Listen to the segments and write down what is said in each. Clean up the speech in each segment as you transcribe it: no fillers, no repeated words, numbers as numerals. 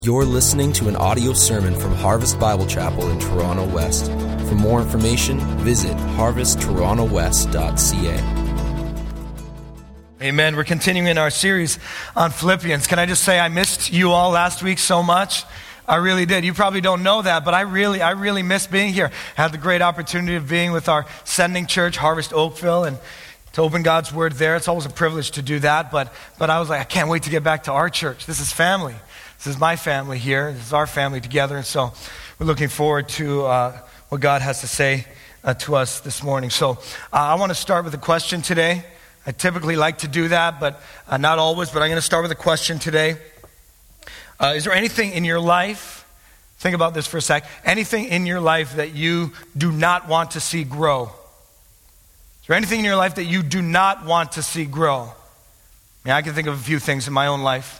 You're listening to an audio sermon from Harvest Bible Chapel in Toronto West. For more information, visit harvesttorontowest.ca. Amen. We're continuing our series on Philippians. Can I just say I missed you all last week so much? I really did. You probably don't know that, but I really missed being here. I had the great opportunity of being with our sending church, Harvest Oakville, and to open God's Word there. It's always a privilege to do that, but I was like, I can't wait to get back to our church. This is family. This is my family here. This is our family together. And so we're looking forward to what God has to say to us this morning. So I want to start with a question today. I typically like to do that, but not always. But I'm going to start with a question today. Is there anything in your life, think about this for a sec, anything in your life that you do not want to see grow? Is there anything in your life that you do not want to see grow? I can think of a few things in my own life.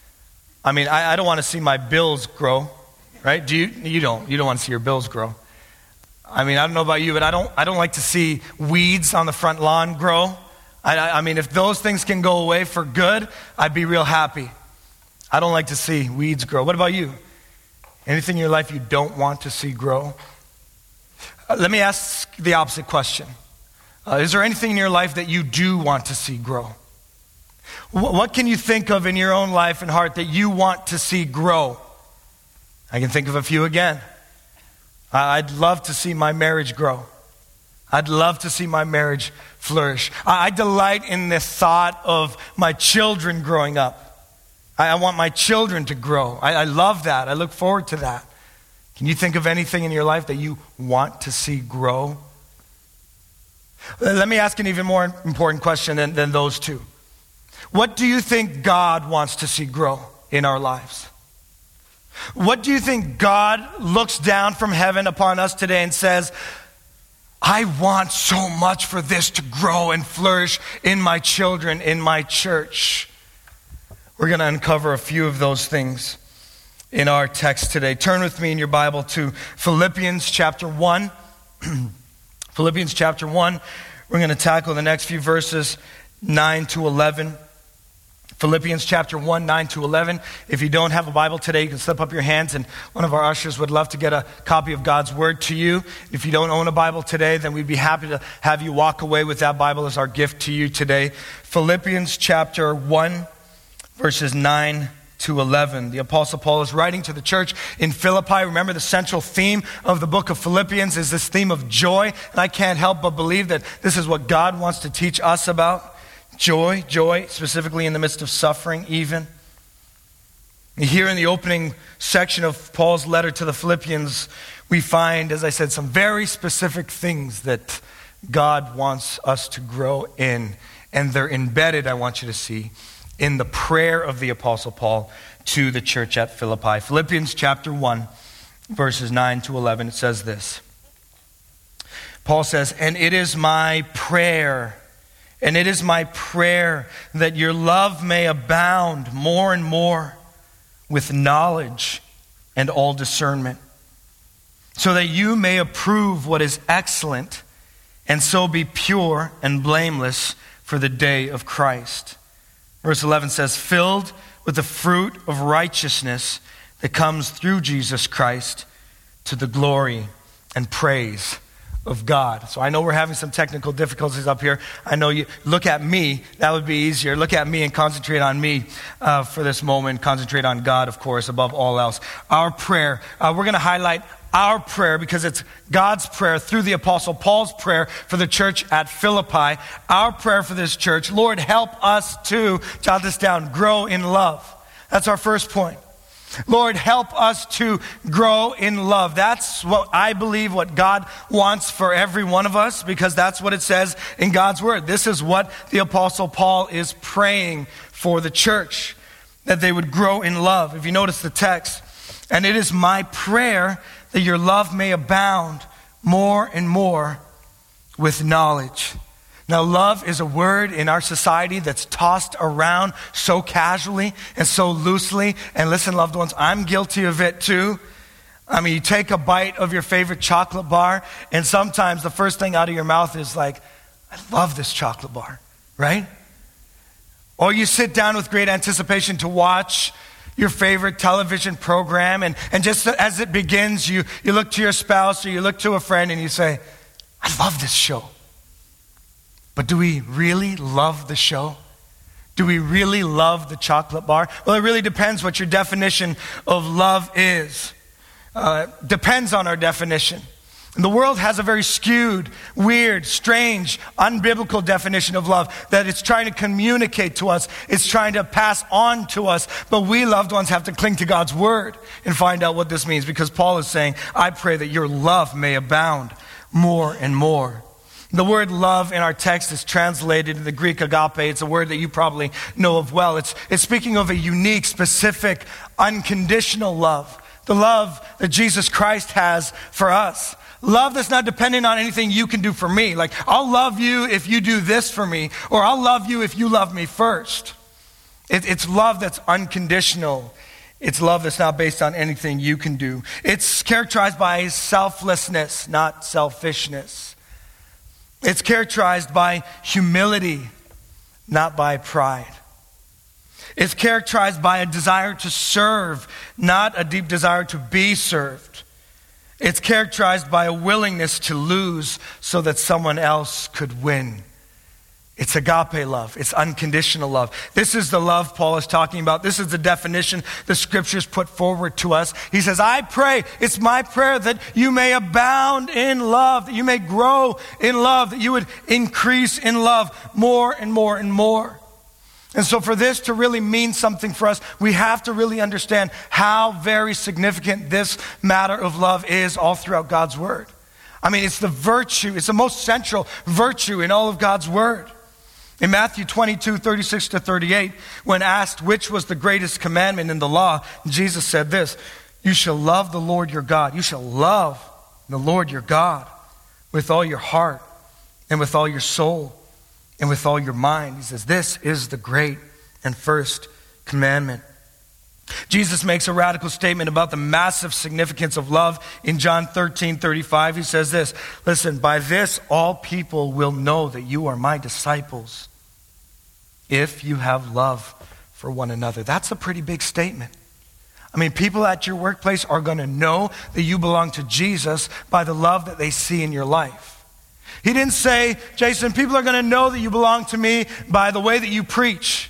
I don't want to see my bills grow, right? Do you? You don't want to see your bills grow. I don't know about you, but I don't like to see weeds on the front lawn grow. If those things can go away for good, I'd be real happy. I don't like to see weeds grow. What about you? Anything in your life you don't want to see grow? Let me ask the opposite question. Is there anything in your life that you do want to see grow? What can you think of in your own life and heart that you want to see grow? I can think of a few again. I'd love to see my marriage grow. I'd love to see my marriage flourish. I delight in the thought of my children growing up. I want my children to grow. I love that. I look forward to that. Can you think of anything in your life that you want to see grow? Let me ask an even more important question than those two. What do you think God wants to see grow in our lives? What do you think God looks down from heaven upon us today and says, I want so much for this to grow and flourish in my children, in my church? We're going to uncover a few of those things in our text today. Turn with me in your Bible to Philippians chapter 1. Philippians chapter 1. We're going to tackle the next few verses, 9 to 11. Philippians chapter 1, 9 to 11. If you don't have a Bible today, you can slip up your hands and one of our ushers would love to get a copy of God's Word to you. If you don't own a Bible today, then we'd be happy to have you walk away with that Bible as our gift to you today. Philippians chapter 1, verses 9 to 11. The Apostle Paul is writing to the church in Philippi. Remember, the central theme of the book of Philippians is this theme of joy. And I can't help but believe that this is what God wants to teach us about. Joy, specifically in the midst of suffering even. Here in the opening section of Paul's letter to the Philippians, we find, as I said, some very specific things that God wants us to grow in. And they're embedded, I want you to see, in the prayer of the Apostle Paul to the church at Philippi. Philippians chapter 1, verses 9 to 11, it says this. Paul says, And it is my prayer that your love may abound more and more with knowledge and all discernment, so that you may approve what is excellent, and so be pure and blameless for the day of Christ. Verse 11 says, filled with the fruit of righteousness that comes through Jesus Christ to the glory and praise of God. So I know we're having some technical difficulties up here. I know you look at me, that would be easier. Look at me and concentrate on me for this moment. Concentrate on God, of course, above all else. Our prayer, we're going to highlight our prayer because it's God's prayer through the Apostle Paul's prayer for the church at Philippi. Our prayer for this church, Lord, help us to, jot this down, grow in love. That's our first point. Lord, help us to grow in love. That's what I believe what God wants for every one of us, because that's what it says in God's Word. This is what the Apostle Paul is praying for the church, that they would grow in love. If you notice the text, and it is my prayer that your love may abound more and more with knowledge. Now, love is a word in our society that's tossed around so casually and so loosely. And listen, loved ones, I'm guilty of it too. You take a bite of your favorite chocolate bar, and sometimes the first thing out of your mouth is like, I love this chocolate bar, right? Or you sit down with great anticipation to watch your favorite television program, and just as it begins, you look to your spouse or you look to a friend and you say, I love this show. But do we really love the show? Do we really love the chocolate bar? Well, it really depends what your definition of love is. Depends on our definition. And the world has a very skewed, weird, strange, unbiblical definition of love that it's trying to communicate to us. It's trying to pass on to us. But we loved ones have to cling to God's word and find out what this means, because Paul is saying, I pray that your love may abound more and more. The word love in our text is translated in the Greek agape. It's a word that you probably know of well. It's speaking of a unique, specific, unconditional love. The love that Jesus Christ has for us. Love that's not dependent on anything you can do for me. Like, I'll love you if you do this for me, or I'll love you if you love me first. It's love that's unconditional. It's love that's not based on anything you can do. It's characterized by selflessness, not selfishness. It's characterized by humility, not by pride. It's characterized by a desire to serve, not a deep desire to be served. It's characterized by a willingness to lose so that someone else could win. It's agape love. It's unconditional love. This is the love Paul is talking about. This is the definition the scriptures put forward to us. He says, I pray, it's my prayer that you may abound in love, that you may grow in love, that you would increase in love more and more and more. And so for this to really mean something for us, we have to really understand how very significant this matter of love is all throughout God's word. I mean, it's the virtue, it's the most central virtue in all of God's word. In Matthew 22, 36 to 38, when asked which was the greatest commandment in the law, Jesus said this, you shall love the Lord your God. You shall love the Lord your God with all your heart and with all your soul and with all your mind. He says, this is the great and first commandment. Jesus makes a radical statement about the massive significance of love in John 13:35. He says this, listen, by this all people will know that you are my disciples if you have love for one another. That's a pretty big statement. I mean, people at your workplace are going to know that you belong to Jesus by the love that they see in your life. He didn't say, Jason, people are going to know that you belong to me by the way that you preach.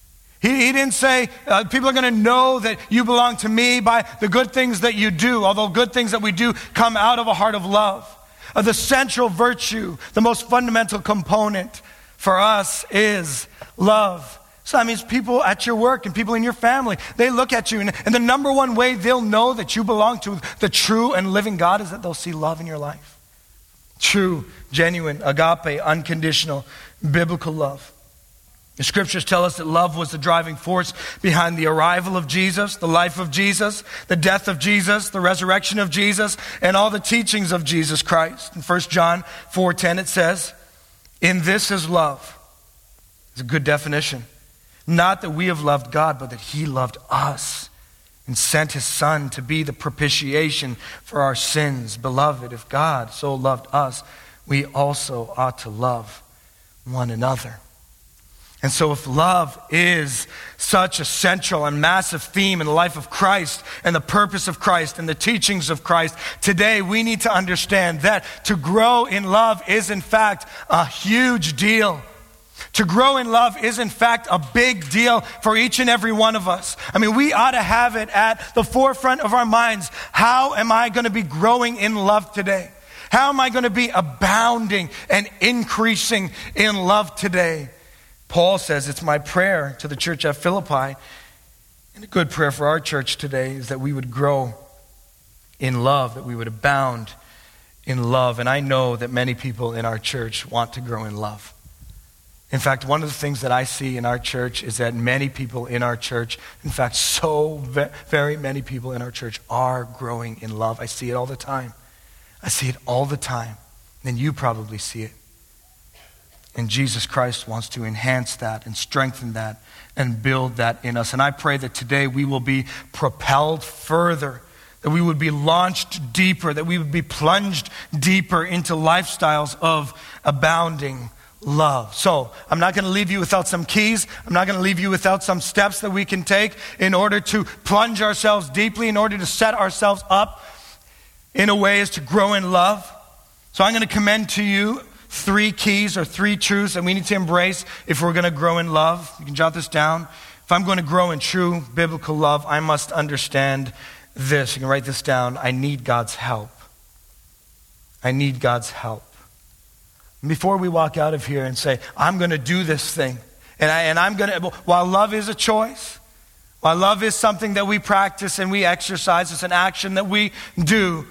He didn't say, people are going to know that you belong to me by the good things that you do, although good things that we do come out of a heart of love. The central virtue, the most fundamental component for us is love. So that means people at your work and people in your family, they look at you, and the number one way they'll know that you belong to the true and living God is that they'll see love in your life. True, genuine, agape, unconditional, biblical love. The scriptures tell us that love was the driving force behind the arrival of Jesus, the life of Jesus, the death of Jesus, the resurrection of Jesus, and all the teachings of Jesus Christ. In 1 John 4:10 it says, in this is love. It's a good definition. Not that we have loved God, but that he loved us and sent his son to be the propitiation for our sins. Beloved, if God so loved us, we also ought to love one another. And so if love is such a central and massive theme in the life of Christ and the purpose of Christ and the teachings of Christ, today we need to understand that to grow in love is in fact a huge deal. To grow in love is in fact a big deal for each and every one of us. I mean, we ought to have it at the forefront of our minds. How am I going to be growing in love today? How am I going to be abounding and increasing in love today? Paul says, it's my prayer to the church at Philippi, and a good prayer for our church today is that we would grow in love, that we would abound in love. And I know that many people in our church want to grow in love. In fact, one of the things that I see in our church is that many people in our church, in fact, very many people in our church are growing in love. I see it all the time. I see it all the time. And you probably see it. And Jesus Christ wants to enhance that and strengthen that and build that in us. And I pray that today we will be propelled further, that we would be launched deeper, that we would be plunged deeper into lifestyles of abounding love. So I'm not going to leave you without some keys. I'm not going to leave you without some steps that we can take in order to plunge ourselves deeply, in order to set ourselves up in a way as to grow in love. So I'm going to commend to you 3 keys or 3 truths that we need to embrace if we're going to grow in love. You can jot this down. If I'm going to grow in true biblical love, I must understand this. You can write this down. I need God's help. I need God's help. Before we walk out of here and say, I'm going to do this thing, and I'm going to, while love is a choice, while love is something that we practice and we exercise, it's an action that we do,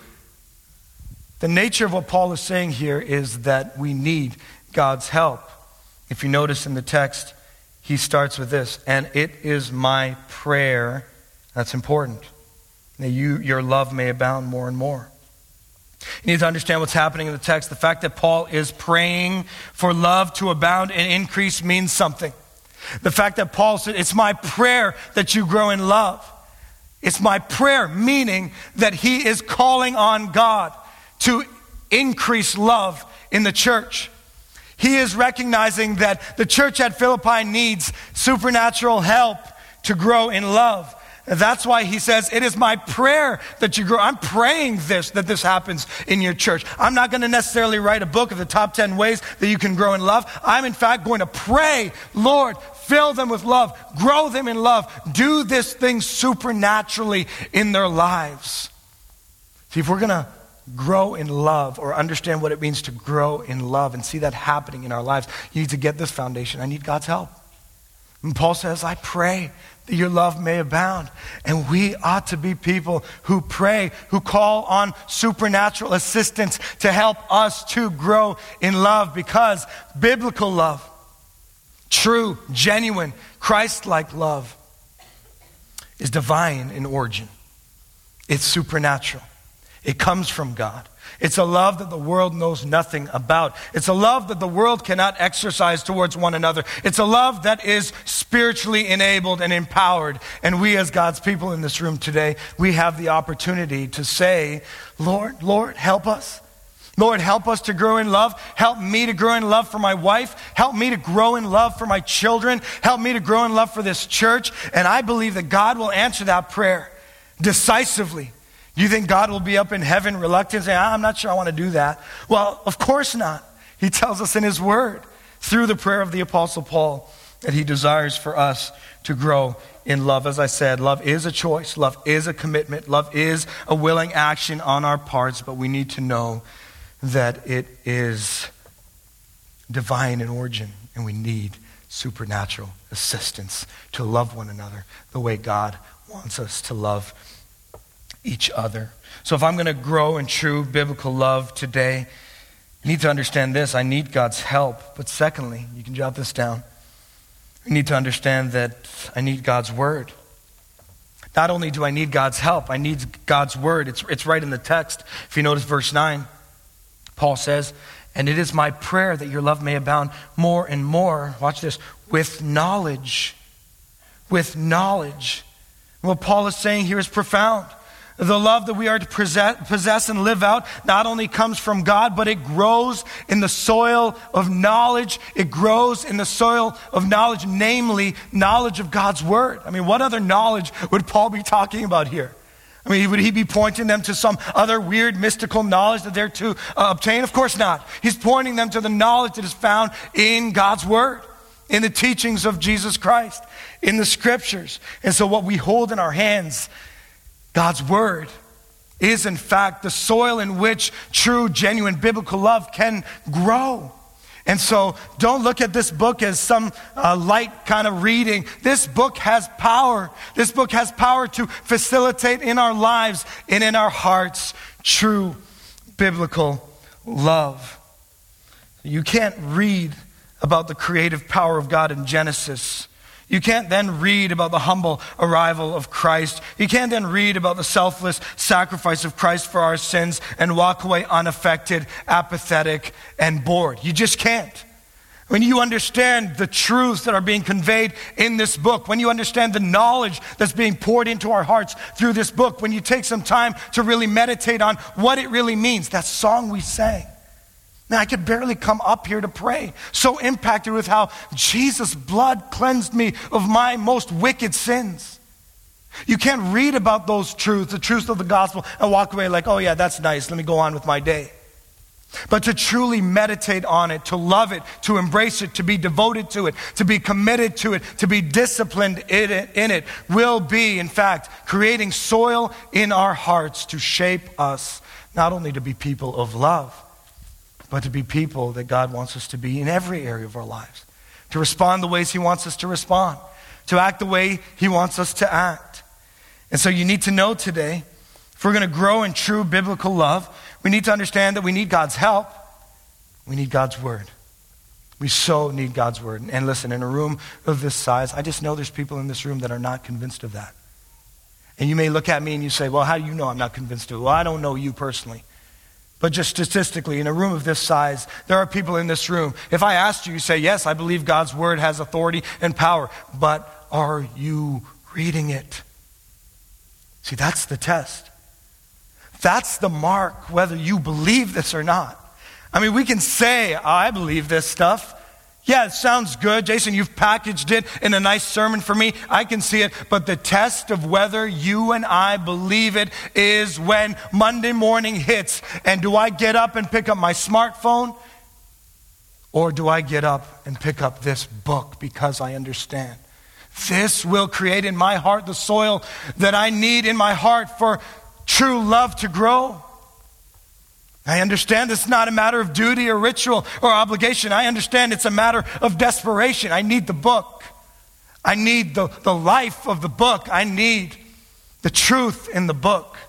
the nature of what Paul is saying here is that we need God's help. If you notice in the text, he starts with this, and it is my prayer, that's important, that your love may abound more and more. You need to understand what's happening in the text. The fact that Paul is praying for love to abound and increase means something. The fact that Paul said, it's my prayer that you grow in love. It's my prayer, meaning that he is calling on God to increase love in the church. He is recognizing that the church at Philippi needs supernatural help to grow in love. That's why he says, it is my prayer that you grow. I'm praying that this happens in your church. I'm not going to necessarily write a book of the top 10 ways that you can grow in love. I'm in fact going to pray, Lord, fill them with love, grow them in love, do this thing supernaturally in their lives. See, if we're going to grow in love or understand what it means to grow in love and see that happening in our lives, you need to get this foundation. I need God's help. And Paul says, I pray that your love may abound. And we ought to be people who pray, who call on supernatural assistance to help us to grow in love, because biblical love, true, genuine, Christ-like love is divine in origin. It's supernatural. It comes from God. It's a love that the world knows nothing about. It's a love that the world cannot exercise towards one another. It's a love that is spiritually enabled and empowered. And we as God's people in this room today, we have the opportunity to say, Lord, help us. Lord, help us to grow in love. Help me to grow in love for my wife. Help me to grow in love for my children. Help me to grow in love for this church. And I believe that God will answer that prayer decisively. Do you think God will be up in heaven reluctant, saying, I'm not sure I want to do that? Well, of course not. He tells us in his word, through the prayer of the Apostle Paul, that he desires for us to grow in love. As I said, love is a choice. Love is a commitment. Love is a willing action on our parts, but we need to know that it is divine in origin, and we need supernatural assistance to love one another the way God wants us to love each other. So if I'm going to grow in true biblical love today, I need to understand this. I need God's help. But secondly, you can jot this down. I need to understand that I need God's word. Not only do I need God's help, I need God's word. It's right in the text. If you notice verse 9, Paul says, and it is my prayer that your love may abound more and more. Watch this. With knowledge. With knowledge. What Paul is saying here is profound. The love that we are to possess and live out not only comes from God, but it grows in the soil of knowledge. It grows in the soil of knowledge, namely knowledge of God's word. I mean, what other knowledge would Paul be talking about here? I mean, would he be pointing them to some other weird mystical knowledge that they're to obtain? Of course not. He's pointing them to the knowledge that is found in God's word, in the teachings of Jesus Christ, in the scriptures. And so what we hold in our hands, God's word, is in fact the soil in which true, genuine biblical love can grow. And so don't look at this book as some light kind of reading. This book has power. This book has power to facilitate in our lives and in our hearts true biblical love. You can't read about the creative power of God in Genesis. You can't then read about the humble arrival of Christ. You can't then read about the selfless sacrifice of Christ for our sins and walk away unaffected, apathetic, and bored. You just can't. When you understand the truths that are being conveyed in this book, when you understand the knowledge that's being poured into our hearts through this book, when you take some time to really meditate on what it really means, that song we sang, Man, I could barely come up here to pray. So impacted with how Jesus' blood cleansed me of my most wicked sins. You can't read about those truths, the truths of the gospel, and walk away like, oh yeah, that's nice, let me go on with my day. But to truly meditate on it, to love it, to embrace it, to be devoted to it, to be committed to it, to be disciplined in it, will be, in fact, creating soil in our hearts to shape us, not only to be people of love, but to be people that God wants us to be in every area of our lives. To respond the ways He wants us to respond. To act the way He wants us to act. And so you need to know today, if we're going to grow in true biblical love, we need to understand that we need God's help. We need God's word. We so need God's word. And listen, in a room of this size, I just know there's people in this room that are not convinced of that. And you may look at me and you say, well, how do you know I'm not convinced of it? Well, I don't know you personally. But just statistically, in a room of this size, there are people in this room. If I asked you, you say, yes, I believe God's word has authority and power. But are you reading it? See, that's the test. That's the mark, whether you believe this or not. I mean, we can say, I believe this stuff. Yeah, it sounds good. Jason, you've packaged it in a nice sermon for me. I can see it. But the test of whether you and I believe it is when Monday morning hits. And do I get up and pick up my smartphone? Or do I get up and pick up this book because I understand? This will create in my heart the soil that I need in my heart for true love to grow. I understand it's not a matter of duty or ritual or obligation. I understand it's a matter of desperation. I need the book. I need the life of the book. I need the truth in the book.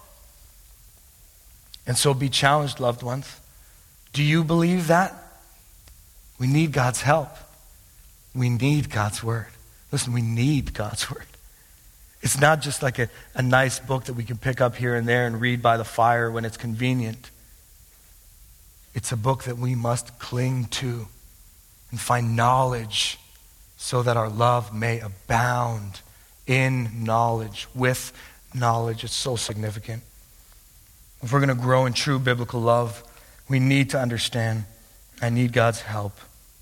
And so be challenged, loved ones. Do you believe that? We need God's help. We need God's word. Listen, we need God's word. It's not just like a nice book that we can pick up here and there and read by the fire when it's convenient. It's a book that we must cling to and find knowledge so that our love may abound in knowledge, with knowledge. It's so significant. If we're going to grow in true biblical love, we need to understand, I need God's help.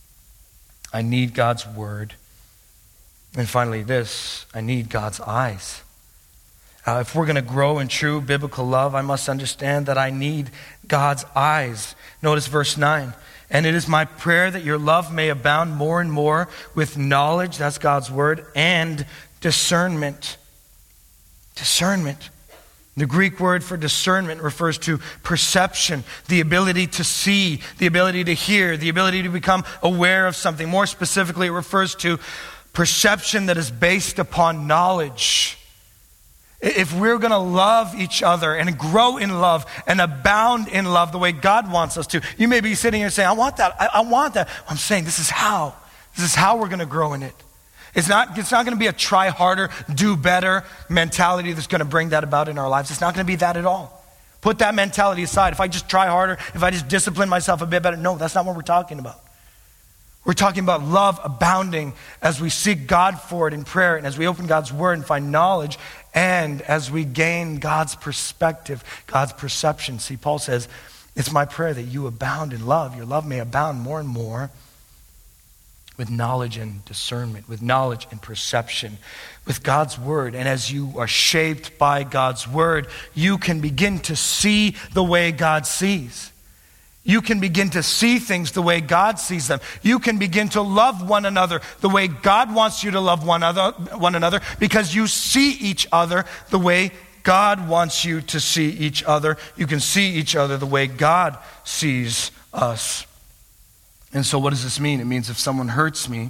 I need God's word. And finally this, I need God's eyes. If we're going to grow in true biblical love, I must understand that I need God's eyes. Notice verse 9. And it is my prayer that your love may abound more and more with knowledge, that's God's word, and discernment. Discernment. The Greek word for discernment refers to perception, the ability to see, the ability to hear, the ability to become aware of something. More specifically, it refers to perception that is based upon knowledge. If we're going to love each other and grow in love and abound in love the way God wants us to, you may be sitting here saying, I want that. I want that. I'm saying this is how. This is how we're going to grow in it. It's not going to be a try harder, do better mentality that's going to bring that about in our lives. It's not going to be that at all. Put that mentality aside. If I just try harder, if I just discipline myself a bit better. No, that's not what we're talking about. We're talking about love abounding as we seek God for it in prayer and as we open God's word and find knowledge and as we gain God's perspective, God's perception. See, Paul says, it's my prayer that you abound in love. Your love may abound more and more with knowledge and discernment, with knowledge and perception, with God's word. And as you are shaped by God's word, you can begin to see the way God sees. You can begin to see things the way God sees them. You can begin to love one another the way God wants you to love one another because you see each other the way God wants you to see each other. You can see each other the way God sees us. And so what does this mean? It means if someone hurts me,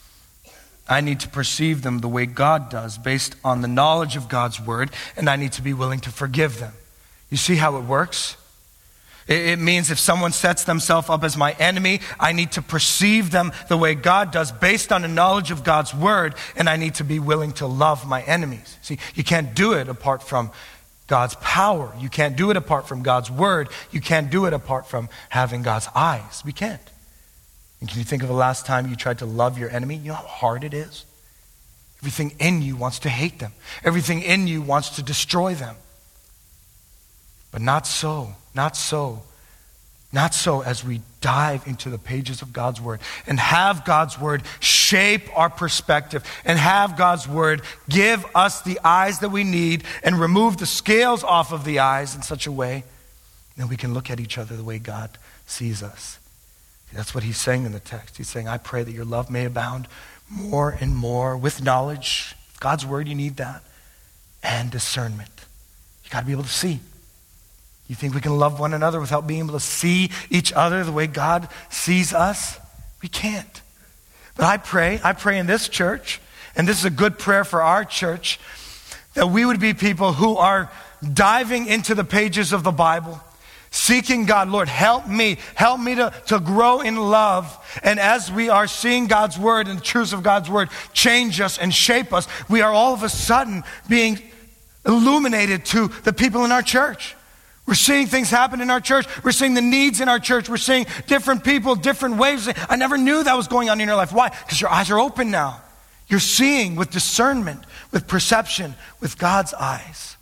I need to perceive them the way God does based on the knowledge of God's word, and I need to be willing to forgive them. You see how it works? It means if someone sets themselves up as my enemy, I need to perceive them the way God does based on the knowledge of God's word, and I need to be willing to love my enemies. See, you can't do it apart from God's power. You can't do it apart from God's word. You can't do it apart from having God's eyes. We can't. And can you think of the last time you tried to love your enemy? You know how hard it is? Everything in you wants to hate them. Everything in you wants to destroy them. But not so Not so as we dive into the pages of God's word and have God's word shape our perspective and have God's word give us the eyes that we need and remove the scales off of the eyes in such a way that we can look at each other the way God sees us. That's what he's saying in the text. He's saying, I pray that your love may abound more and more with knowledge. God's word, you need that. And discernment. You got to be able to see. You think we can love one another without being able to see each other the way God sees us? We can't. But I pray in this church, and this is a good prayer for our church, that we would be people who are diving into the pages of the Bible, seeking God. Lord, help me to grow in love. And as we are seeing God's word and the truths of God's word change us and shape us, we are all of a sudden being illuminated to the people in our church. We're seeing things happen in our church. We're seeing the needs in our church. We're seeing different people, different ways. I never knew that was going on in your life. Why? Because your eyes are open now. You're seeing with discernment, with perception, with God's eyes.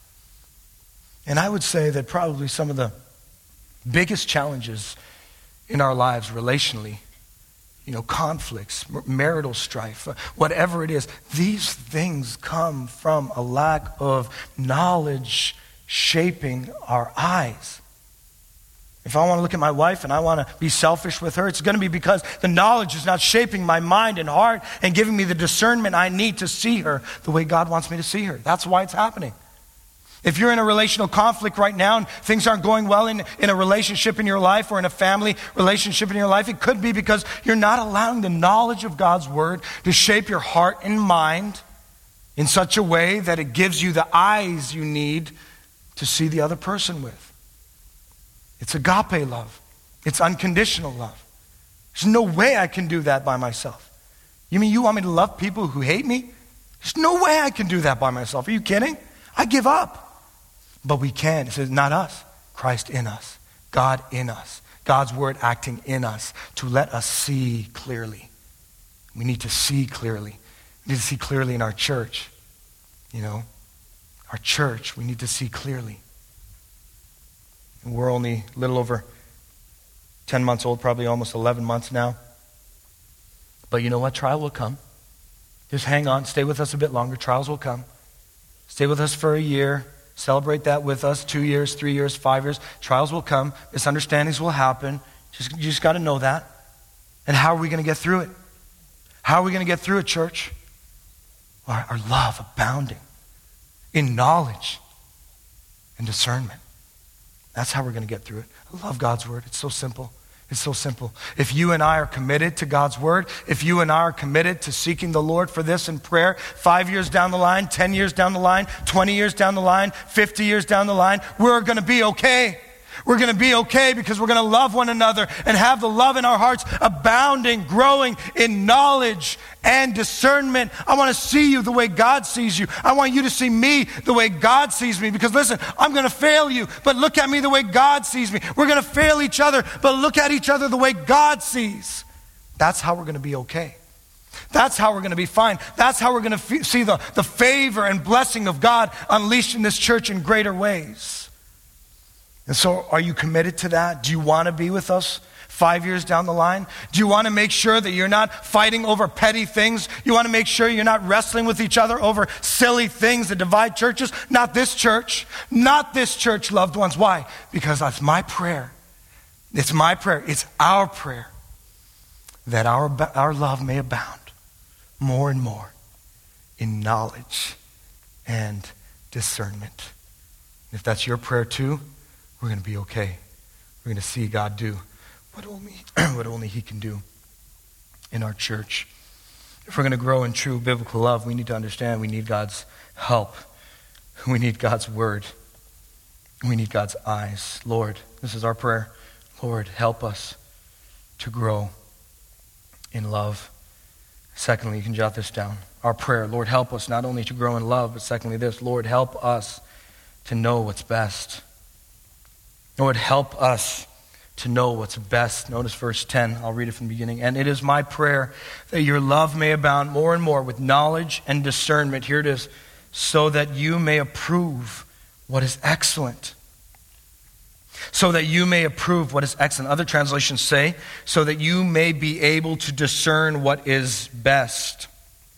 And I would say that probably some of the biggest challenges in our lives relationally, conflicts, marital strife, whatever it is, these things come from a lack of knowledge shaping our eyes. If I want to look at my wife and I want to be selfish with her, it's going to be because the knowledge is not shaping my mind and heart and giving me the discernment I need to see her the way God wants me to see her. That's why it's happening. If you're in a relational conflict right now and things aren't going well in a relationship in your life or in a family relationship in your life, it could be because you're not allowing the knowledge of God's word to shape your heart and mind in such a way that it gives you the eyes you need to see the other person with. It's agape love. It's unconditional love. There's no way I can do that by myself. You mean you want me to love people who hate me? There's no way I can do that by myself. Are you kidding? I give up. But we can. It says not us. Christ in us. God in us. God's word acting in us to let us see clearly. We need to see clearly. We need to see clearly in our church. Our church, we need to see clearly. And we're only a little over 10 months old, probably almost 11 months now. But you know what? Trial will come. Just hang on. Stay with us a bit longer. Trials will come. Stay with us for a year. Celebrate that with us. 2 years, 3 years, 5 years. Trials will come. Misunderstandings will happen. You just got to know that. And how are we going to get through it? How are we going to get through it, church? Our love abounding in knowledge and discernment. That's how we're going to get through it. I love God's word. It's so simple. It's so simple. If you and I are committed to God's word, if you and I are committed to seeking the Lord for this in prayer, 5 years down the line, 10 years down the line, 20 years down the line, 50 years down the line, we're going to be okay. We're going to be okay because we're going to love one another and have the love in our hearts abounding, growing in knowledge and discernment. I want to see you the way God sees you. I want you to see me the way God sees me because listen, I'm going to fail you, but look at me the way God sees me. We're going to fail each other, but look at each other the way God sees. That's how we're going to be okay. That's how we're going to be fine. That's how we're going to see the favor and blessing of God unleashed in this church in greater ways. And so are you committed to that? Do you want to be with us 5 years down the line? Do you want to make sure that you're not fighting over petty things? You want to make sure you're not wrestling with each other over silly things that divide churches? Not this church. Not this church, loved ones. Why? Because that's my prayer. It's my prayer. It's our prayer that our love may abound more and more in knowledge and discernment. If that's your prayer too, we're going to be okay. We're going to see God do what only He can do in our church. If we're going to grow in true biblical love, we need to understand we need God's help. We need God's word. We need God's eyes. Lord, this is our prayer. Lord, help us to grow in love. Secondly, you can jot this down. Our prayer, Lord, help us not only to grow in love, but secondly this, Lord, help us to know what's best. Lord, help us to know what's best. Notice verse 10. I'll read it from the beginning. And it is my prayer that your love may abound more and more with knowledge and discernment. Here it is. So that you may approve what is excellent. so that you may approve what is excellent. Other translations say, so that you may be able to discern what is best.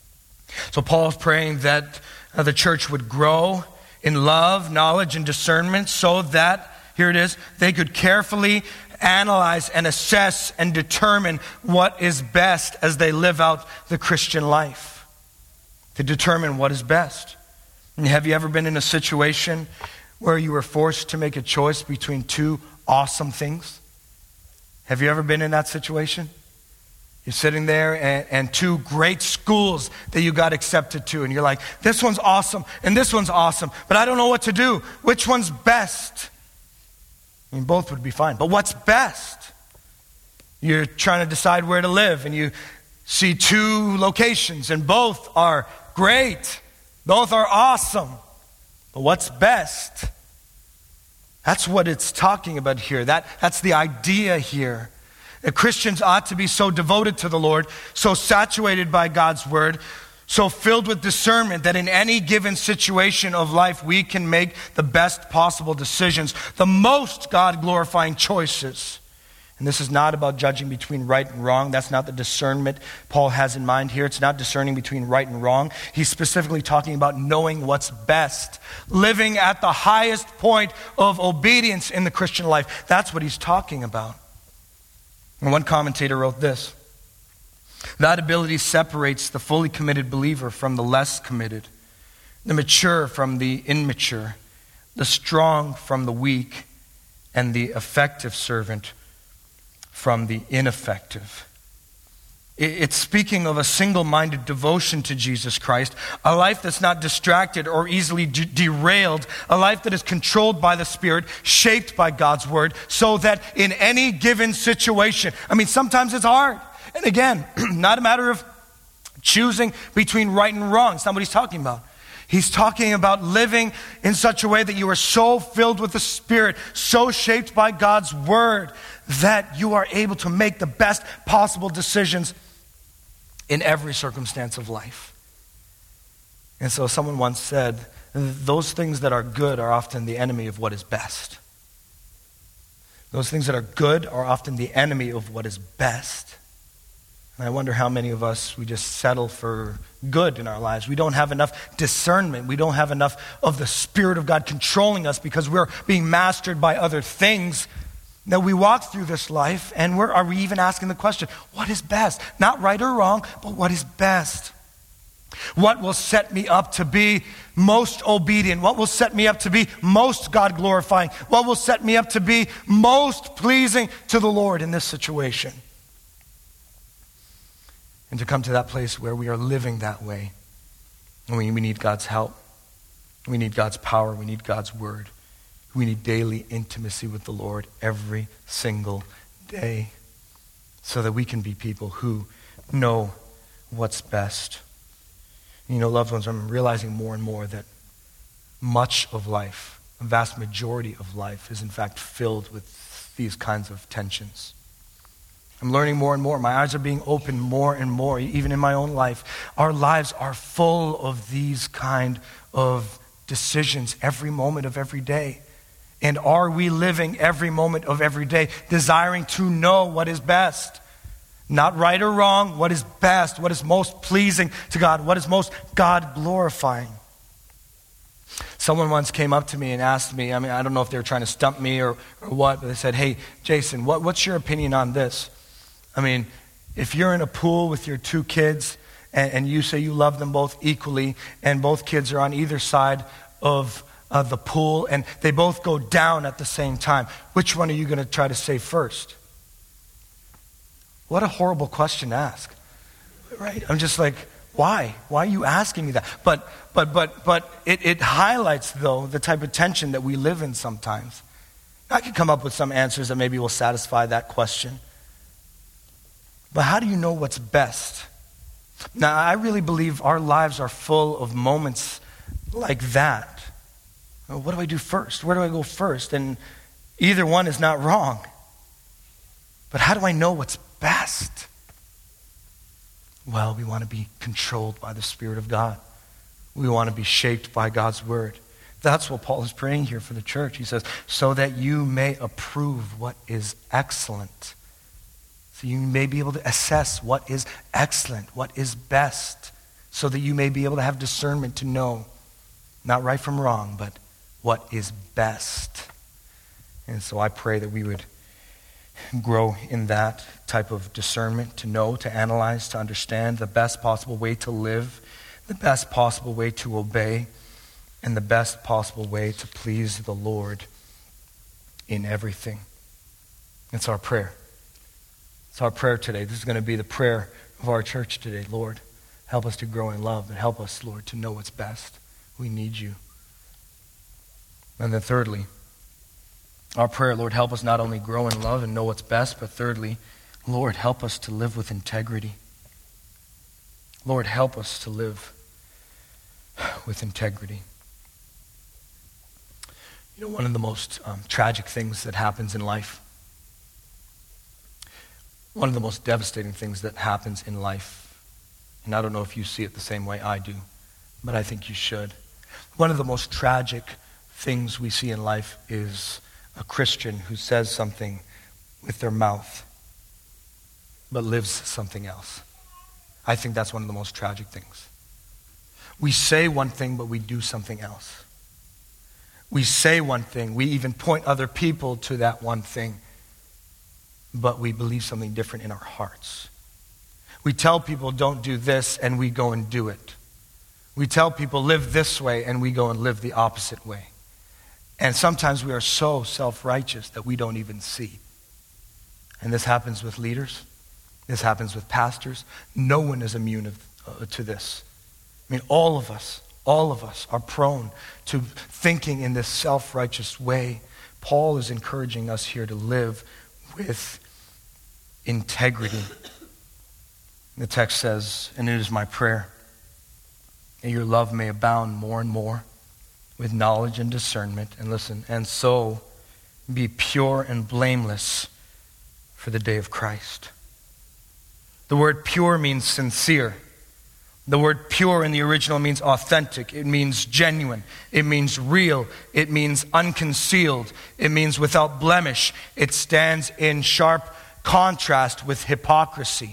So Paul is praying that the church would grow in love, knowledge, and discernment so that, here it is, they could carefully analyze and assess and determine what is best as they live out the Christian life. To determine what is best. And have you ever been in a situation where you were forced to make a choice between two awesome things? Have you ever been in that situation? You're sitting there and two great schools that you got accepted to, and you're like, this one's awesome and this one's awesome, but I don't know what to do. Which one's best? I mean, both would be fine, but what's best? You're trying to decide where to live, and you see two locations, and both are great. Both are awesome. But what's best? That's what it's talking about here. That's the idea here. That Christians ought to be so devoted to the Lord, so saturated by God's word, so filled with discernment that in any given situation of life we can make the best possible decisions, the most God-glorifying choices. And this is not about judging between right and wrong. That's not the discernment Paul has in mind here. It's not discerning between right and wrong. He's specifically talking about knowing what's best, living at the highest point of obedience in the Christian life. That's what he's talking about. And one commentator wrote this: that ability separates the fully committed believer from the less committed, the mature from the immature, the strong from the weak, and the effective servant from the ineffective. It's speaking of a single-minded devotion to Jesus Christ, a life that's not distracted or easily derailed, a life that is controlled by the Spirit, shaped by God's word, so that in any given situation, I mean, sometimes it's hard. And again, not a matter of choosing between right and wrong. It's not what he's talking about. He's talking about living in such a way that you are so filled with the Spirit, so shaped by God's word, that you are able to make the best possible decisions in every circumstance of life. And so someone once said, those things that are good are often the enemy of what is best. Those things that are good are often the enemy of what is best. And I wonder how many of us, we just settle for good in our lives. We don't have enough discernment. We don't have enough of the Spirit of God controlling us because we're being mastered by other things. That we walk through this life, and are we even asking the question, what is best? Not right or wrong, but what is best? What will set me up to be most obedient? What will set me up to be most God-glorifying? What will set me up to be most pleasing to the Lord in this situation? And to come to that place where we are living that way, we need God's help. We need God's power. We need God's word. We need daily intimacy with the Lord every single day so that we can be people who know what's best. You know, loved ones, I'm realizing more and more that much of life, a vast majority of life, is in fact filled with these kinds of tensions. I'm learning more and more. My eyes are being opened more and more, even in my own life. Our lives are full of these kind of decisions every moment of every day. And are we living every moment of every day desiring to know what is best? Not right or wrong, what is best, what is most pleasing to God, what is most God-glorifying. Someone once came up to me and asked me, I don't know if they were trying to stump me or what, but they said, hey, Jason, what's your opinion on this? I mean, if you're in a pool with your two kids and you say you love them both equally and both kids are on either side of the pool and they both go down at the same time, which one are you going to try to save first? What a horrible question to ask, right? I'm just like, why? Why are you asking me that? But it highlights, though, the type of tension that we live in sometimes. I could come up with some answers that maybe will satisfy that question. But how do you know what's best? Now, I really believe our lives are full of moments like that. What do I do first? Where do I go first? And either one is not wrong. But how do I know what's best? Well, we want to be controlled by the Spirit of God. We want to be shaped by God's word. That's what Paul is praying here for the church. He says, so that you may approve what is excellent. So you may be able to assess what is excellent, what is best, so that you may be able to have discernment to know, not right from wrong, but what is best. And so I pray that we would grow in that type of discernment, to know, to analyze, to understand the best possible way to live, the best possible way to obey, and the best possible way to please the Lord in everything. It's our prayer. It's our prayer today. This is going to be the prayer of our church today. Lord, help us to grow in love, and help us, Lord, to know what's best. We need you. And then thirdly, our prayer, Lord, help us not only grow in love and know what's best, but thirdly, Lord, help us to live with integrity. Lord, help us to live with integrity. You know, one of the most tragic things that happens in life, one of the most devastating things that happens in life, and I don't know if you see it the same way I do, but I think you should. One of the most tragic things we see in life is a Christian who says something with their mouth, but lives something else. I think that's one of the most tragic things. We say one thing, but we do something else. We say one thing, we even point other people to that one thing, but we believe something different in our hearts. We tell people don't do this, and we go and do it. We tell people live this way, and we go and live the opposite way. And sometimes we are so self-righteous that we don't even see. And this happens with leaders. This happens with pastors. No one is immune to this. I mean, all of us are prone to thinking in this self-righteous way. Paul is encouraging us here to live with integrity. The text says, and it is my prayer, that your love may abound more and more with knowledge and discernment, and listen, and so be pure and blameless for the day of Christ. The word pure means sincere. The word pure in the original means authentic. It means genuine. It means real. It means unconcealed. It means without blemish. It stands in sharp contrast with hypocrisy.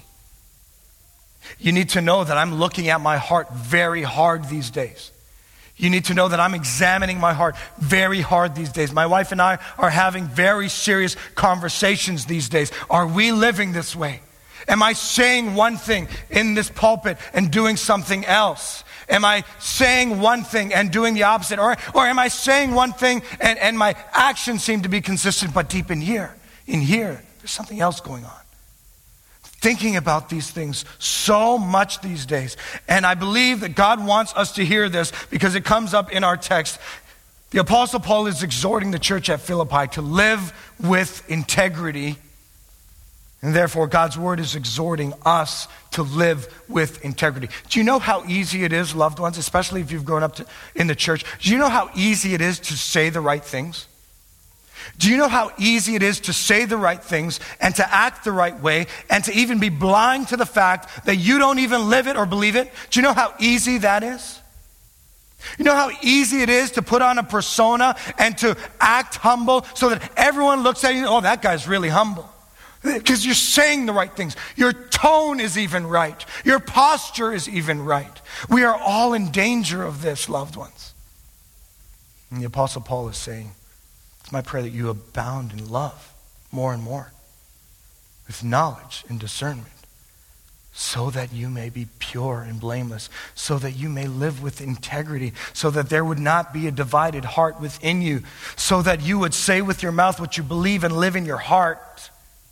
You need to know that I'm looking at my heart very hard these days. You need to know that I'm examining my heart very hard these days. My wife and I are having very serious conversations these days. Are we living this way? Am I saying one thing in this pulpit and doing something else? Am I saying one thing and doing the opposite? Or am I saying one thing and my actions seem to be consistent, but deep in here, there's something else going on. Thinking about these things so much these days. And I believe that God wants us to hear this because it comes up in our text. The Apostle Paul is exhorting the church at Philippi to live with integrity. And therefore, God's word is exhorting us to live with integrity. Do you know how easy it is, loved ones, especially if you've grown up in the church? Do you know how easy it is to say the right things? Do you know how easy it is to say the right things and to act the right way and to even be blind to the fact that you don't even live it or believe it? Do you know how easy that is? You know how easy it is to put on a persona and to act humble so that everyone looks at you, oh, that guy's really humble. Because you're saying the right things. Your tone is even right. Your posture is even right. We are all in danger of this, loved ones. And the Apostle Paul is saying, it's my prayer that you abound in love more and more, with knowledge and discernment, so that you may be pure and blameless, so that you may live with integrity, so that there would not be a divided heart within you, so that you would say with your mouth what you believe and live in your heart.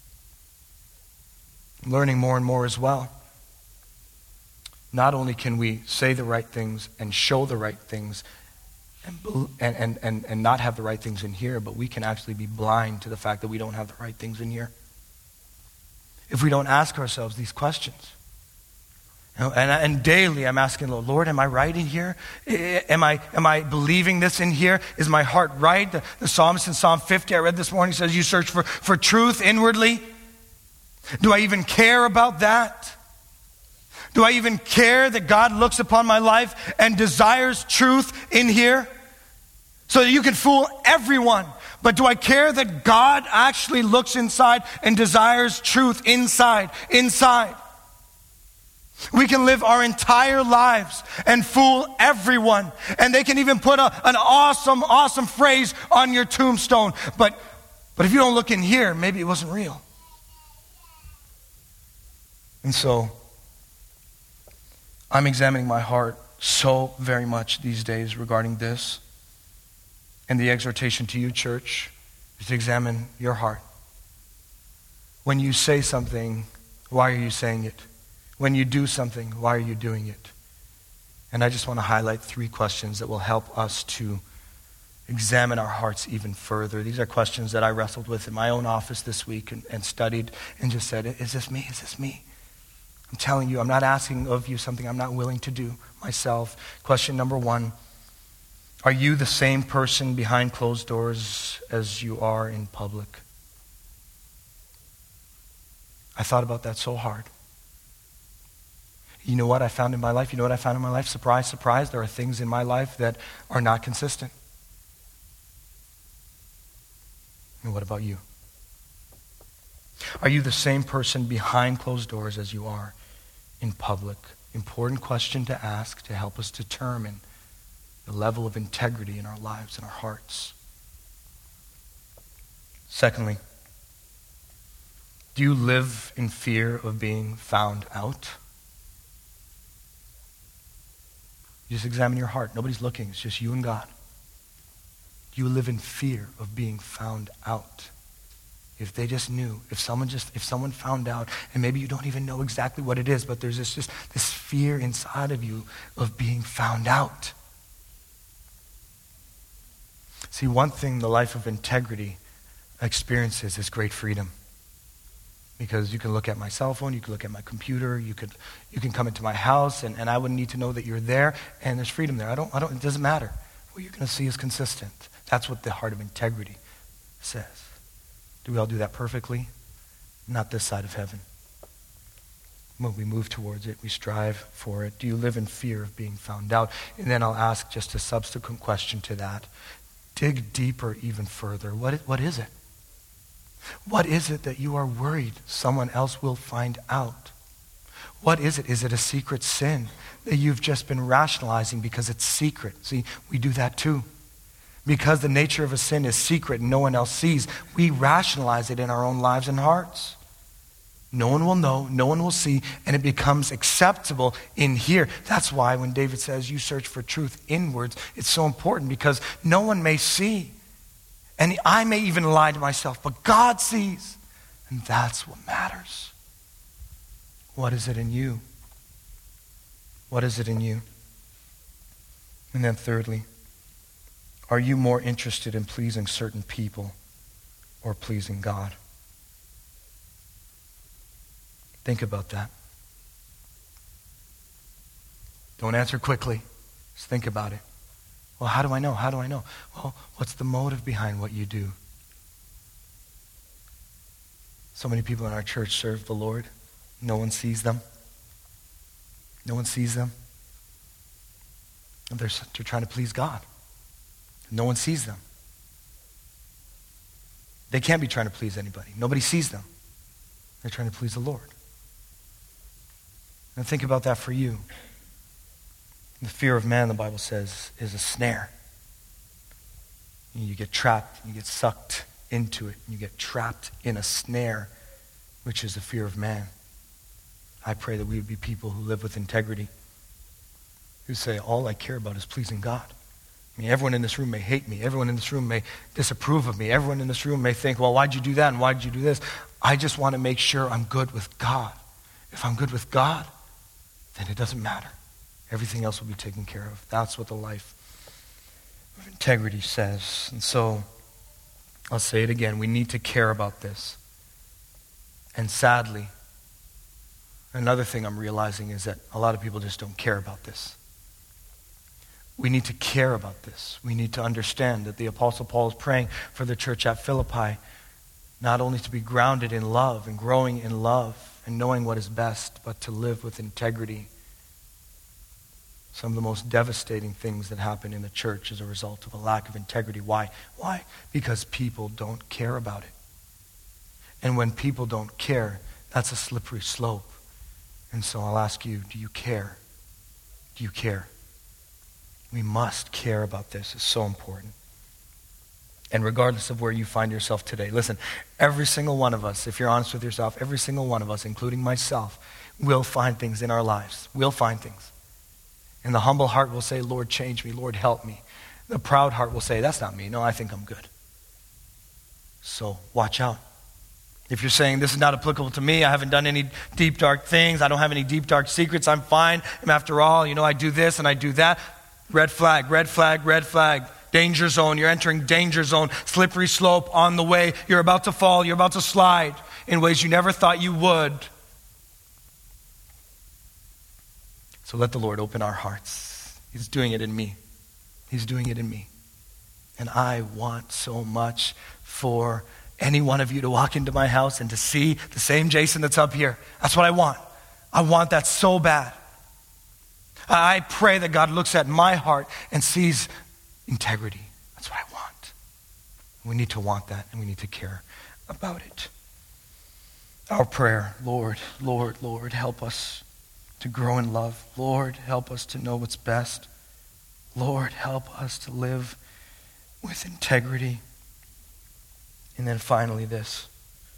I'm learning more and more as well. Not only can we say the right things and show the right things and not have the right things in here, but we can actually be blind to the fact that we don't have the right things in here. If we don't ask ourselves these questions. And daily I'm asking the Lord, am I right in here? Am I believing this in here? Is my heart right? The psalmist in Psalm 50 I read this morning says, you search for truth inwardly. Do I even care about that? Do I even care that God looks upon my life and desires truth in here? so that you can fool everyone. But do I care that God actually looks inside and desires truth inside? We can live our entire lives and fool everyone. And they can even put an awesome phrase on your tombstone. But if you don't look in here, maybe it wasn't real. And so, I'm examining my heart so very much these days regarding this. And the exhortation to you, church, is to examine your heart. When you say something, why are you saying it? When you do something, why are you doing it? And I just want to highlight 3 questions that will help us to examine our hearts even further. These are questions that I wrestled with in my own office this week and studied and just said, is this me? Is this me? I'm telling you, I'm not asking of you something I'm not willing to do myself. Question number 1, are you the same person behind closed doors as you are in public? I thought about that so hard. You know what I found in my life? Surprise, surprise, there are things in my life that are not consistent. And what about you? Are you the same person behind closed doors as you are in public? Important question to ask to help us determine the level of integrity in our lives and our hearts. Secondly, do you live in fear of being found out? You just examine your heart. Nobody's looking. It's just you and God. Do you live in fear of being found out? If they just knew, if someone found out, and maybe you don't even know exactly what it is, but there's this fear inside of you of being found out. See, one thing the life of integrity experiences is great freedom. Because you can look at my cell phone, you can look at my computer, you can come into my house, and I wouldn't need to know that you're there, and there's freedom there. It doesn't matter. What you're going to see is consistent. That's what the heart of integrity says. Do we all do that perfectly? Not this side of heaven. When we move towards it, we strive for it. Do you live in fear of being found out? And then I'll ask just a subsequent question to that. Dig deeper even further. What is it? What is it that you are worried someone else will find out? What is it? Is it a secret sin that you've just been rationalizing because it's secret? See, we do that too. Because the nature of a sin is secret and no one else sees, we rationalize it in our own lives and hearts. No one will know, no one will see, and it becomes acceptable in here. That's why when David says you search for truth inwards, it's so important because no one may see. And I may even lie to myself, but God sees. And that's what matters. What is it in you? What is it in you? And then thirdly, are you more interested in pleasing certain people or pleasing God? Think about that. Don't answer quickly. Just think about it. Well, how do I know? Well, what's the motive behind what you do? So many people in our church serve the Lord. No one sees them. No one sees them. And they're trying to please God. No one sees them. They can't be trying to please anybody. Nobody sees them. They're trying to please the Lord. And think about that for you. The fear of man, the Bible says, is a snare. You get trapped, you get sucked into it, you get trapped in a snare, which is the fear of man. I pray that we would be people who live with integrity, who say, all I care about is pleasing God. I mean, everyone in this room may hate me. Everyone in this room may disapprove of me. Everyone in this room may think, well, why'd you do that and why'd you do this? I just want to make sure I'm good with God. If I'm good with God, then it doesn't matter. Everything else will be taken care of. That's what the life of integrity says. And so, I'll say it again, we need to care about this. And sadly, another thing I'm realizing is that a lot of people just don't care about this. We need to care about this. We need to understand that the Apostle Paul is praying for the church at Philippi, not only to be grounded in love and growing in love and knowing what is best, but to live with integrity. Some of the most devastating things that happen in the church as a result of a lack of integrity. Why? Why? Because people don't care about it. And when people don't care, that's a slippery slope. And so I'll ask you, do you care? Do you care? We must care about this. It's so important. And regardless of where you find yourself today, listen, every single one of us, if you're honest with yourself, every single one of us, including myself, will find things in our lives. We'll find things. And the humble heart will say, Lord, change me. Lord, help me. The proud heart will say, that's not me. No, I think I'm good. So watch out. If you're saying, this is not applicable to me, I haven't done any deep, dark things, I don't have any deep, dark secrets, I'm fine. And after all, I do this and I do that. Red flag, red flag, red flag. Danger zone. You're entering danger zone. Slippery slope on the way. You're about to fall. You're about to slide in ways you never thought you would. So let the Lord open our hearts. He's doing it in me. He's doing it in me. And I want so much for any one of you to walk into my house and to see the same Jason that's up here. That's what I want. I want that so bad. I pray that God looks at my heart and sees integrity. That's what I want. We need to want that, and we need to care about it. Our prayer, Lord, Lord, Lord, help us to grow in love. Lord, help us to know what's best. Lord, help us to live with integrity. And then finally this.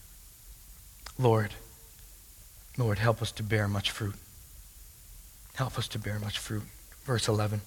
Lord, Lord, help us to bear much fruit. Help us to bear much fruit. Verse 11.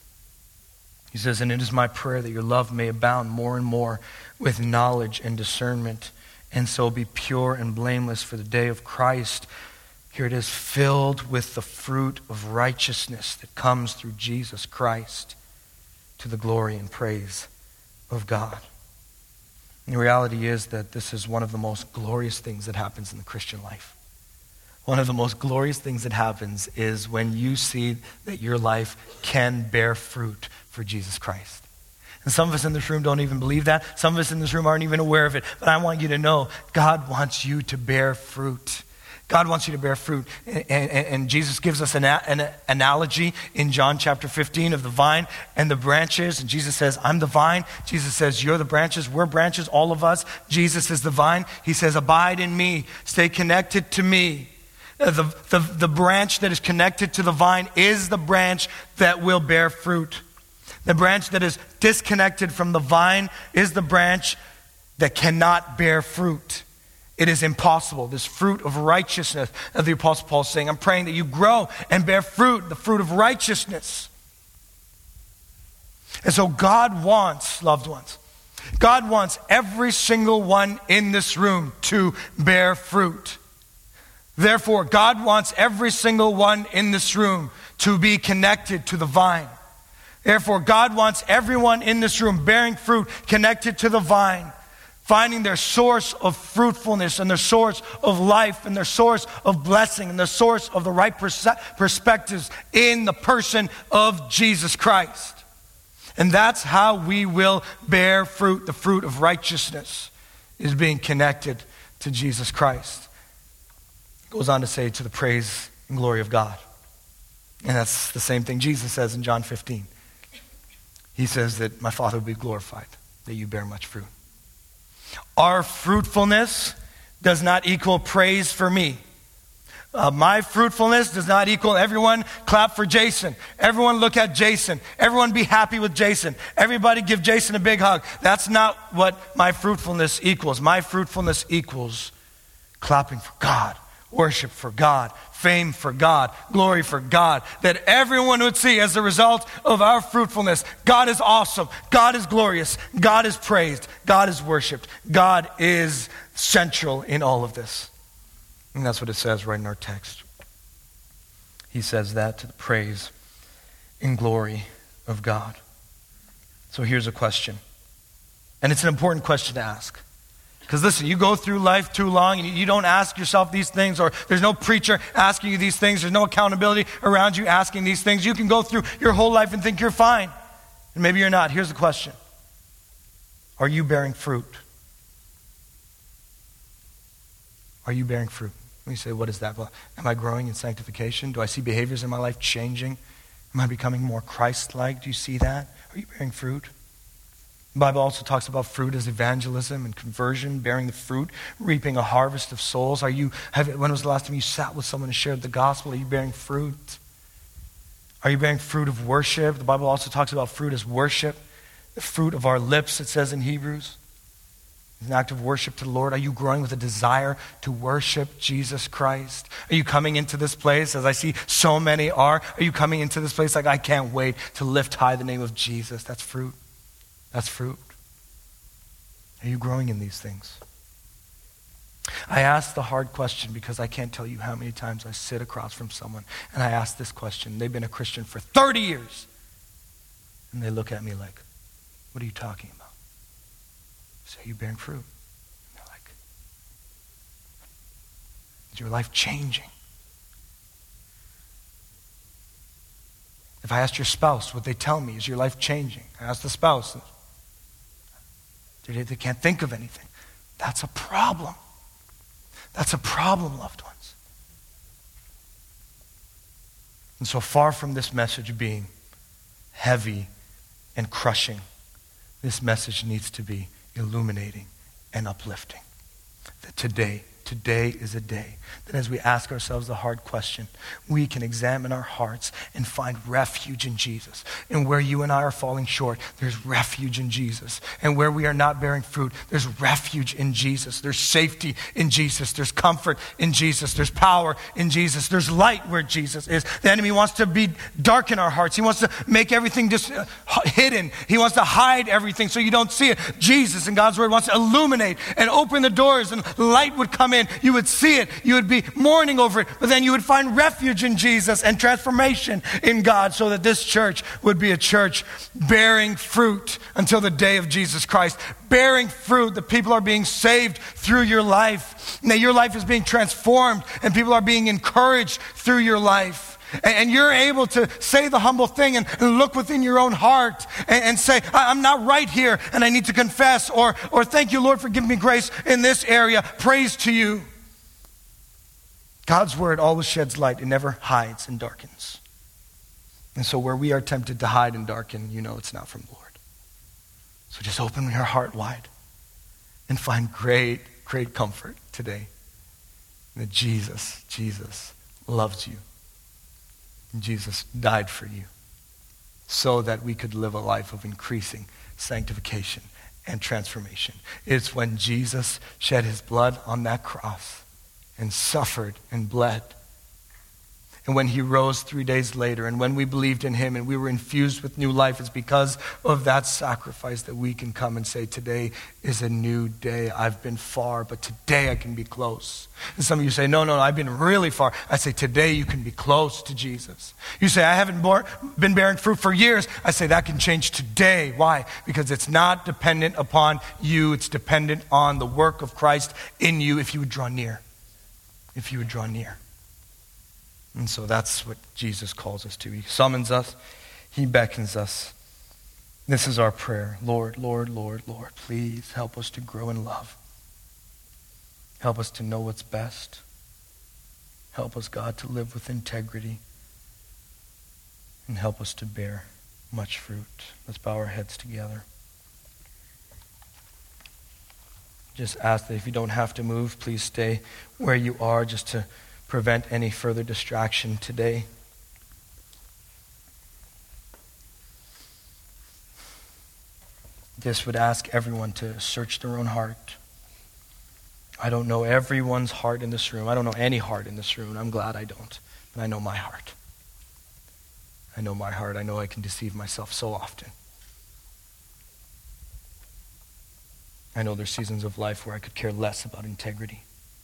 He says, and it is my prayer that your love may abound more and more with knowledge and discernment, and so be pure and blameless for the day of Christ. Here it is, filled with the fruit of righteousness that comes through Jesus Christ to the glory and praise of God. And the reality is that this is one of the most glorious things that happens in the Christian life. One of the most glorious things that happens is when you see that your life can bear fruit for Jesus Christ. And some of us in this room don't even believe that. Some of us in this room aren't even aware of it. But I want you to know, God wants you to bear fruit. God wants you to bear fruit. And Jesus gives us an analogy in John chapter 15 of the vine and the branches. And Jesus says, I'm the vine. Jesus says, you're the branches. We're branches, all of us. Jesus is the vine. He says, abide in me. Stay connected to me. The branch that is connected to the vine is the branch that will bear fruit. The branch that is disconnected from the vine is the branch that cannot bear fruit. It is impossible. This fruit of righteousness, as the Apostle Paul is saying, I'm praying that you grow and bear fruit, the fruit of righteousness. And so God wants, loved ones, God wants every single one in this room to bear fruit. Therefore, God wants every single one in this room to be connected to the vine. Therefore, God wants everyone in this room bearing fruit, connected to the vine, finding their source of fruitfulness and their source of life and their source of blessing and their source of the right perspectives in the person of Jesus Christ. And that's how we will bear fruit. The fruit of righteousness is being connected to Jesus Christ. It goes on to say, to the praise and glory of God. And that's the same thing Jesus says in John 15. He says that my Father will be glorified, that you bear much fruit. Our fruitfulness does not equal praise for me. My fruitfulness does not equal, everyone clap for Jason. Everyone look at Jason. Everyone be happy with Jason. Everybody give Jason a big hug. That's not what my fruitfulness equals. My fruitfulness equals clapping for God, worship for God, fame for God, glory for God, that everyone would see as a result of our fruitfulness, God is awesome, God is glorious, God is praised, God is worshiped, God is central in all of this. And that's what it says right in our text. He says that to the praise and glory of God. So here's a question, and it's an important question to ask. Because listen, you go through life too long and you don't ask yourself these things, or there's no preacher asking you these things. There's no accountability around you asking these things. You can go through your whole life and think you're fine. And maybe you're not. Here's the question. Are you bearing fruit? Are you bearing fruit? When you say, what is that? Well, am I growing in sanctification? Do I see behaviors in my life changing Am I becoming more Christ-like? Do you see that? Are you bearing fruit? The Bible also talks about fruit as evangelism and conversion, bearing the fruit, reaping a harvest of souls. When was the last time you sat with someone and shared the gospel? Are you bearing fruit? Are you bearing fruit of worship? The Bible also talks about fruit as worship. The fruit of our lips, it says in Hebrews. It's an act of worship to the Lord. Are you growing with a desire to worship Jesus Christ? Are you coming into this place, as I see so many are you coming into this place like, I can't wait to lift high the name of Jesus? That's fruit. That's fruit. Are you growing in these things? I ask the hard question because I can't tell you how many times I sit across from someone and I ask this question. They've been a Christian for 30 years. And they look at me like, what are you talking about? I say, are you bearing fruit? And they're like, is your life changing? If I asked your spouse, would they tell me, is your life changing? I asked the spouse. They can't think of anything. That's a problem. That's a problem, loved ones. And so far from this message being heavy and crushing, this message needs to be illuminating and uplifting. That today is a day that as we ask ourselves the hard question, we can examine our hearts and find refuge in Jesus. And where you and I are falling short, there's refuge in Jesus. And where we are not bearing fruit, there's refuge in Jesus. There's safety in Jesus. There's comfort in Jesus. There's power in Jesus. There's light where Jesus is. The enemy wants to darken our hearts. He wants to make everything just hidden. He wants to hide everything so you don't see it. Jesus in God's word wants to illuminate and open the doors, and light would come in. You would see it. You would be mourning over it. But then you would find refuge in Jesus and transformation in God, so that this church would be a church bearing fruit until the day of Jesus Christ. Bearing fruit. The people are being saved through your life. And that your life is being transformed and people are being encouraged through your life. And you're able to say the humble thing and look within your own heart and say, I'm not right here and I need to confess, or thank you, Lord, for giving me grace in this area. Praise to you. God's word always sheds light. It never hides and darkens. And so where we are tempted to hide and darken, you know it's not from the Lord. So just open your heart wide and find great, great comfort today that Jesus loves you. Jesus died for you so that we could live a life of increasing sanctification and transformation. It's when Jesus shed his blood on that cross and suffered and bled, and when he rose 3 days later, and when we believed in him and we were infused with new life, it's because of that sacrifice that we can come and say, today is a new day. I've been far, but today I can be close. And some of you say, no, I've been really far. I say, today you can be close to Jesus. You say, I haven't been bearing fruit for years. I say, that can change today. Why? Because it's not dependent upon you. It's dependent on the work of Christ in you if you would draw near. If you would draw near. And so that's what Jesus calls us to. He summons us. He beckons us. This is our prayer. Lord, please help us to grow in love. Help us to know what's best. Help us, God, to live with integrity. And help us to bear much fruit. Let's bow our heads together. Just ask that if you don't have to move, please stay where you are, just to prevent any further distraction today. This would ask everyone to search their own heart. I don't know everyone's heart in this room. I don't know any heart in this room. I'm glad I don't. But I know my heart. I know my heart. I know I can deceive myself so often. I know there's seasons of life where I could care less about integrity.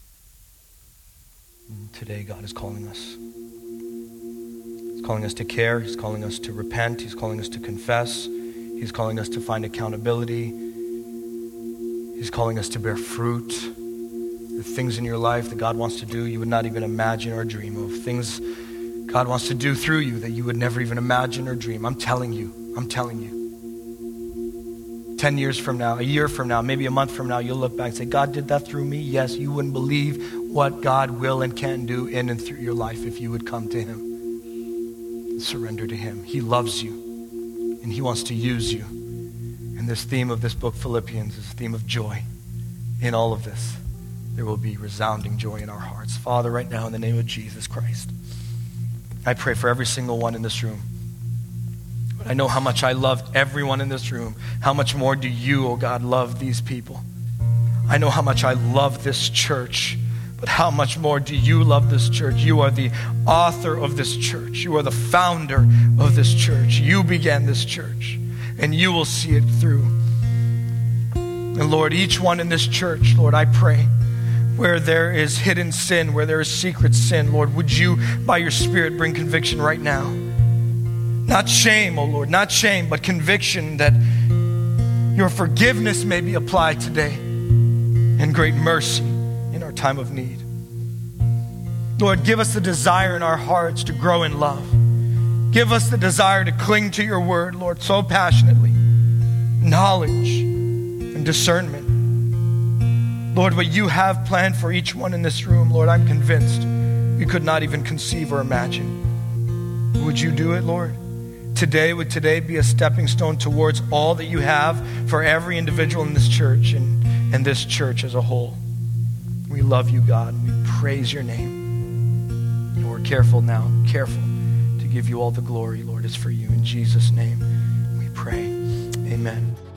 And today, God is calling us. He's calling us to care. He's calling us to repent. He's calling us to confess. He's calling us to find accountability. He's calling us to bear fruit. The things in your life that God wants to do you would not even imagine or dream of. Things God wants to do through you that you would never even imagine or dream. I'm telling you. 10 years from now, a year from now, maybe a month from now, you'll look back and say, God did that through me? Yes, you wouldn't believe what God will and can do in and through your life if you would come to him. Surrender to him. He loves you, and he wants to use you. And this theme of this book, Philippians, is a theme of joy. In all of this, there will be resounding joy in our hearts. Father, right now, in the name of Jesus Christ, I pray for every single one in this room. But I know how much I love everyone in this room. How much more do you, oh God, love these people? I know how much I love this church, but how much more do you love this church? You are the author of this church. You are the founder of this church. You began this church, and you will see it through. And Lord, each one in this church, Lord, I pray, where there is hidden sin, where there is secret sin, Lord, would you, by your Spirit, bring conviction right now? Not shame, oh Lord, not shame, but conviction that your forgiveness may be applied today and great mercy in our time of need. Lord, give us the desire in our hearts to grow in love. Give us the desire to cling to your word, Lord, so passionately. Knowledge and discernment. Lord, what you have planned for each one in this room, Lord, I'm convinced we could not even conceive or imagine. Would you do it, Lord? Would today be a stepping stone towards all that you have for every individual in this church and this church as a whole. We love you, God. We praise your name. And we're careful to give you all the glory, Lord. It's for you. In Jesus' name we pray. Amen.